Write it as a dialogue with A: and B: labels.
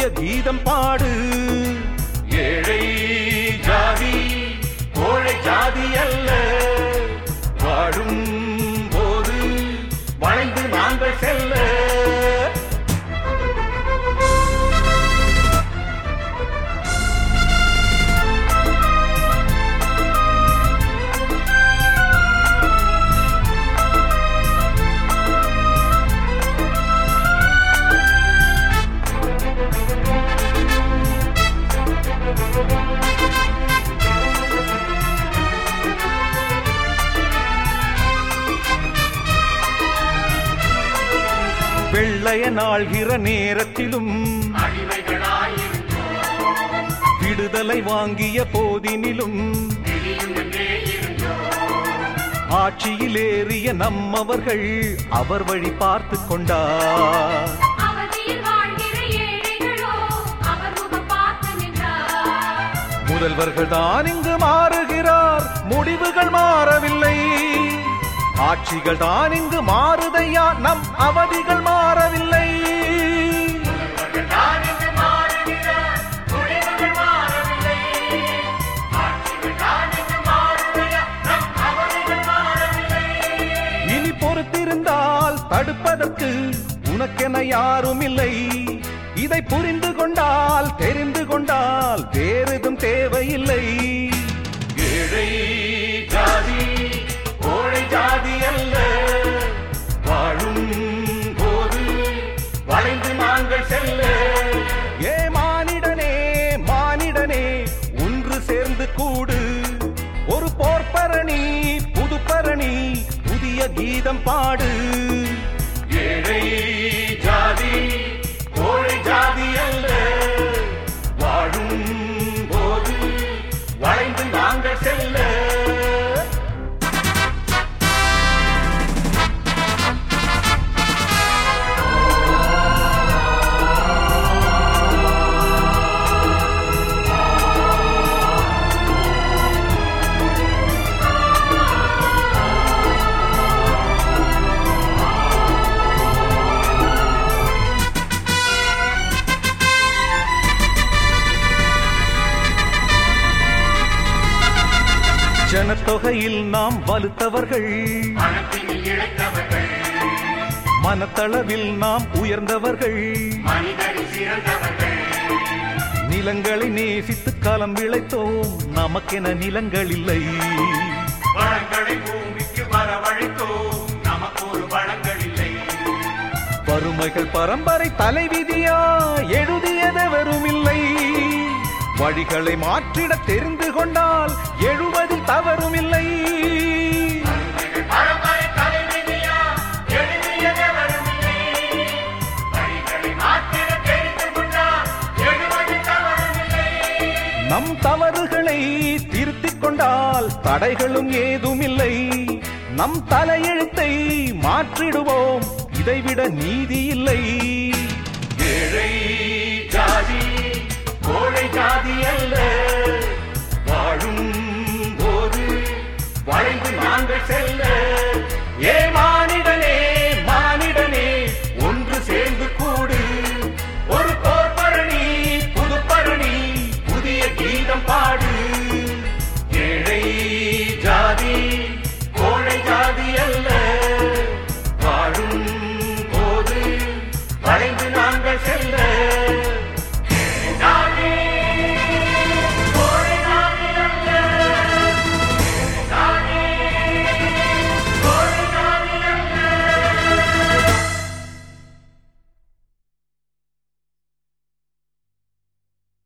A: புதிய கீதம் பாடு. ஏழை ஜாதி கோழை ஜாதி அல்ல, வாழும் போது வளைந்து நாங்கள் செல்ல. வெள்ளையன் ஆள்கிற நேரத்திலும் விடுதலை வாங்கிய போதினிலும் ஆட்சியில் ஏறிய நம்மவர்கள் அவர் வழி பார்த்து கொண்டார். முதல்வர்கள் தான் இங்கு மாறுகிறார், முடிவுகள் மாறவில்லை. ஆட்சிகள் தான் இங்கு மாறுதையா, நம் அவதிகள் மாறவில்லை. இனி பொறுத்திருந்தால் தடுப்பதற்கு உனக்கென யாரும் இல்லை. இதை புரிந்து கொண்டால் தெரிந்து கொண்டால் வேறெதும் தேவையில்லை. ஏழை ஜாதி கோழை ஜாதி அல்ல, வாழும் போது வளைந்து நாங்கள் செல்ல. ஏ மானிடனே மானிடனே ஒன்று சேர்ந்து கூடு, ஒரு போர்ப்பரணி புதுப்பரணி புதிய கீதம் பாடு. ஏழை ஜாதி கோழை ஜாதி அல்ல, வாழும் போது வளைந்து நாங்கள் செல்ல. ஜனத்தொகையில் நாம் வலுத்தவர்கள், மனத்தளவில் நாம் உயர்ந்தவர்கள், நிலங்களை நேசித்து களம் விளைத்தோம், நமக்கென நிலங்கள் இல்லை. வளங்களை பூமிக்கு வரவழைத்தோம், நமக்கு ஒரு வளங்கள் இல்லை. வறுமைகள் பரம்பரை தலைவிதியா எழுதியதவரும் இல்லை. வழிகளை மாற்றிட தெரிந்து கொண்டால் எழுவதில் தவறும் இல்லை. நம் தவறுகளை திருத்திக் கொண்டால் தடைகளும் ஏதும் இல்லை. நம் தலையெழுத்தை மாற்றிடுவோம், இதைவிட நீதி இல்லை.